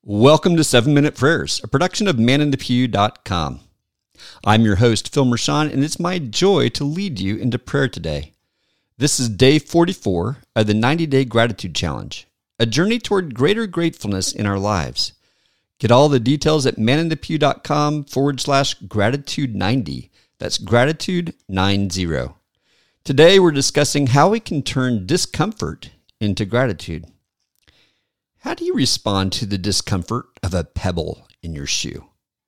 Welcome to 7 Minute Prayers, a production of maninthepew.com. I'm your host, Phil Mershon, and it's my joy to lead you into prayer today. This is day 44 of the 90-Day Gratitude Challenge, a journey toward greater gratefulness in our lives. Get all the details at maninthepew.com/gratitude90. That's gratitude 90. Today we're discussing how we can turn discomfort into gratitude. How do you respond to the discomfort of a pebble in your shoe?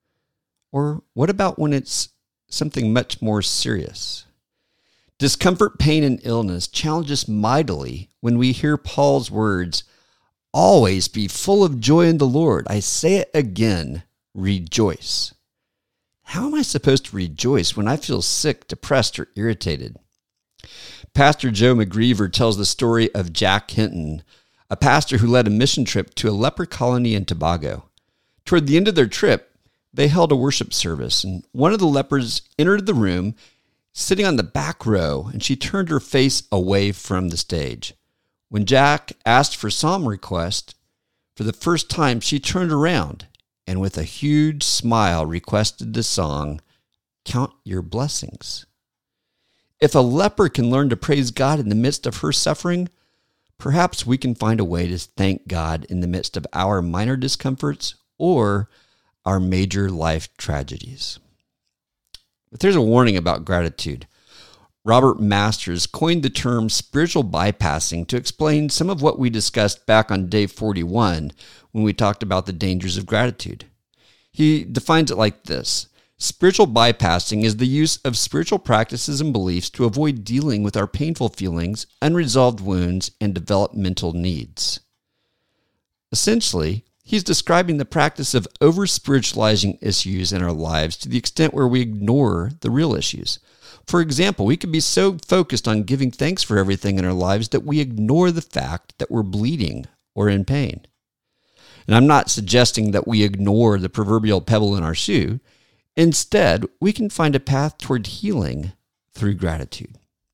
Or what about when it's something much more serious? Discomfort, pain, and illness challenge us mightily when we hear Paul's words, "Always be full of joy in the Lord. I say it again, rejoice." How am I supposed to rejoice when I feel sick, depressed, or irritated? Pastor Joe McGreever tells the story of Jack Hinton, a pastor who led a mission trip to a leper colony in Tobago. Toward the end of their trip, they held a worship service, and one of the lepers entered the room sitting on the back row, and she turned her face away from the stage. When Jack asked for psalm request, for the first time she turned around and with a huge smile requested the song, "Count Your Blessings." If a leper can learn to praise God in the midst of her suffering, perhaps we can find a way to thank God in the midst of our minor discomforts or our major life tragedies. But there's a warning about gratitude. Robert Masters coined the term spiritual bypassing to explain some of what we discussed back on day 41 when we talked about the dangers of gratitude. He defines it like this: spiritual bypassing is the use of spiritual practices and beliefs to avoid dealing with our painful feelings, unresolved wounds, and developmental needs. Essentially, he's describing the practice of over-spiritualizing issues in our lives to the extent where we ignore the real issues. For example, we could be so focused on giving thanks for everything in our lives that we ignore the fact that we're bleeding or in pain. And I'm not suggesting that we ignore the proverbial pebble in our shoe. Instead, we can find a path toward healing through gratitude.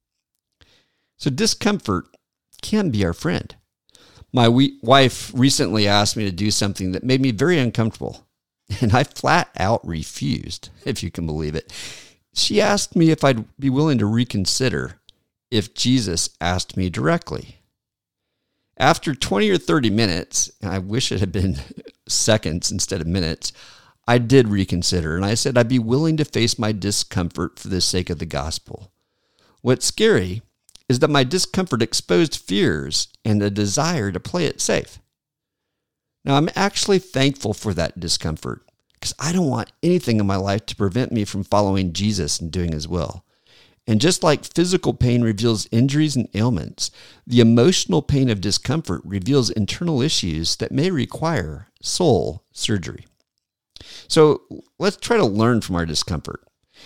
So discomfort can be our friend. My wife recently asked me to do something that made me very uncomfortable, and I flat out refused, if you can believe it. She asked me if I'd be willing to reconsider if Jesus asked me directly. After 20 or 30 minutes, and I wish it had been seconds instead of minutes, I did reconsider, and I said I'd be willing to face my discomfort for the sake of the gospel. What's scary is that my discomfort exposed fears and a desire to play it safe. Now, I'm actually thankful for that discomfort because I don't want anything in my life to prevent me from following Jesus and doing his will. And just like physical pain reveals injuries and ailments, the emotional pain of discomfort reveals internal issues that may require soul surgery. So let's try to learn from our discomfort.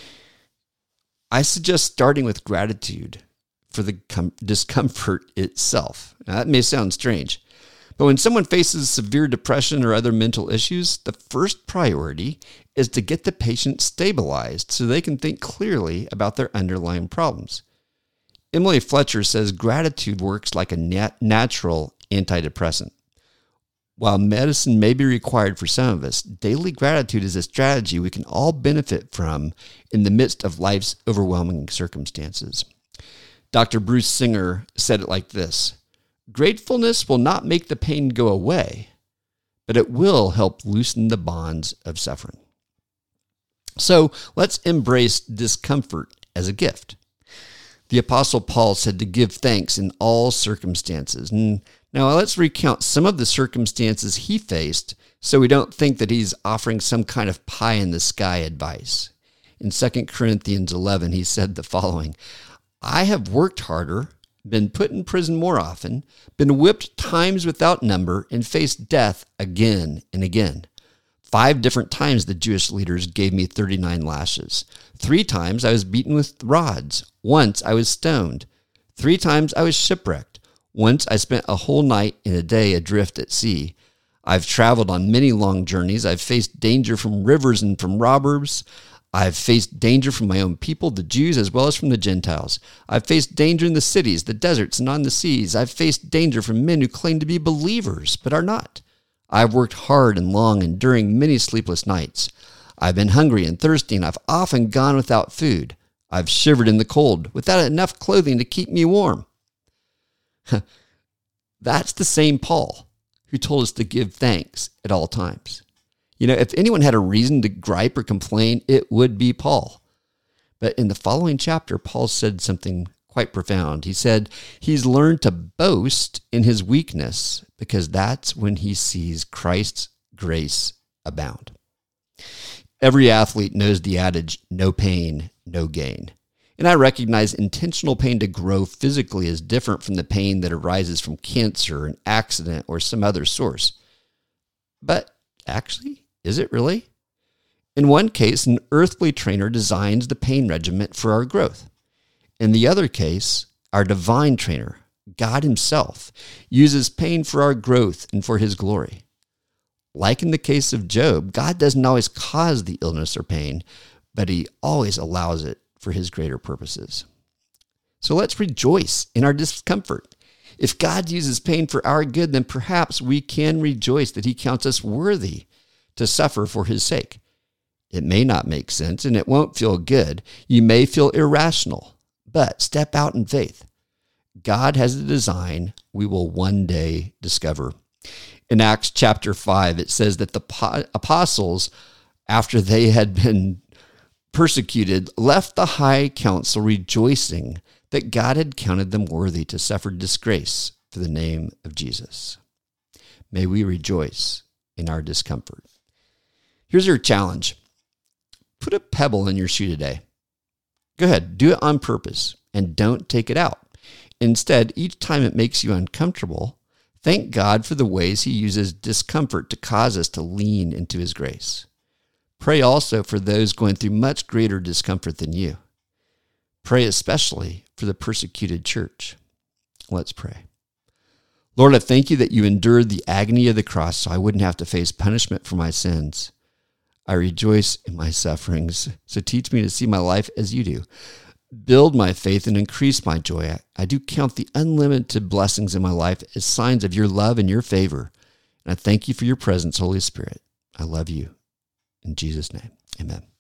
I suggest starting with gratitude for the discomfort itself. Now, that may sound strange, but when someone faces severe depression or other mental issues, the first priority is to get the patient stabilized so they can think clearly about their underlying problems. Emily Fletcher says gratitude works like a natural antidepressant. While medicine may be required for some of us, daily gratitude is a strategy we can all benefit from in the midst of life's overwhelming circumstances. Dr. Bruce Singer said it like this: "Gratefulness will not make the pain go away, but it will help loosen the bonds of suffering." So let's embrace discomfort as a gift. The Apostle Paul said to give thanks in all circumstances. And now let's recount some of the circumstances he faced so we don't think that he's offering some kind of pie-in-the-sky advice. In 2 Corinthians 11, he said the following: "I have worked harder, been put in prison more often, been whipped times without number, and faced death again and again. 5 different times the Jewish leaders gave me 39 lashes. 3 times I was beaten with rods. Once I was stoned. 3 times I was shipwrecked. Once I spent a whole night and a day adrift at sea. I've traveled on many long journeys. I've faced danger from rivers and from robbers. I've faced danger from my own people, the Jews, as well as from the Gentiles. I've faced danger in the cities, the deserts, and on the seas. I've faced danger from men who claim to be believers, but are not. I've worked hard and long, enduring many sleepless nights. I've been hungry and thirsty, and I've often gone without food. I've shivered in the cold without enough clothing to keep me warm. That's the same Paul who told us to give thanks at all times. You know, if anyone had a reason to gripe or complain, it would be Paul. But in the following chapter, Paul said something quite profound. He said he's learned to boast in his weakness because that's when he sees Christ's grace abound. Every athlete knows the adage, no pain, no gain. And I recognize intentional pain to grow physically is different from the pain that arises from cancer, an accident, or some other source. But actually, is it really? In one case, an earthly trainer designs the pain regimen for our growth. In the other case, our divine trainer, God himself, uses pain for our growth and for his glory. Like in the case of Job, God doesn't always cause the illness or pain, but he always allows it for his greater purposes. So let's rejoice in our discomfort. If God uses pain for our good, then perhaps we can rejoice that he counts us worthy to suffer for his sake. It may not make sense and it won't feel good. You may feel irrational, but step out in faith. God has a design we will one day discover. In Acts chapter 5, it says that the apostles, after they had been persecuted, left the high council rejoicing that God had counted them worthy to suffer disgrace for the name of Jesus. May we rejoice in our discomfort. Here's your challenge. Put a pebble in your shoe today. Go ahead, do it on purpose and don't take it out. Instead, each time it makes you uncomfortable, thank God for the ways he uses discomfort to cause us to lean into his grace. Pray also for those going through much greater discomfort than you. Pray especially for the persecuted church. Let's pray. Lord, I thank you that you endured the agony of the cross so I wouldn't have to face punishment for my sins. I rejoice in my sufferings, so teach me to see my life as you do. Build my faith and increase my joy. I do count the unlimited blessings in my life as signs of your love and your favor. And I thank you for your presence, Holy Spirit. I love you. In Jesus' name, amen.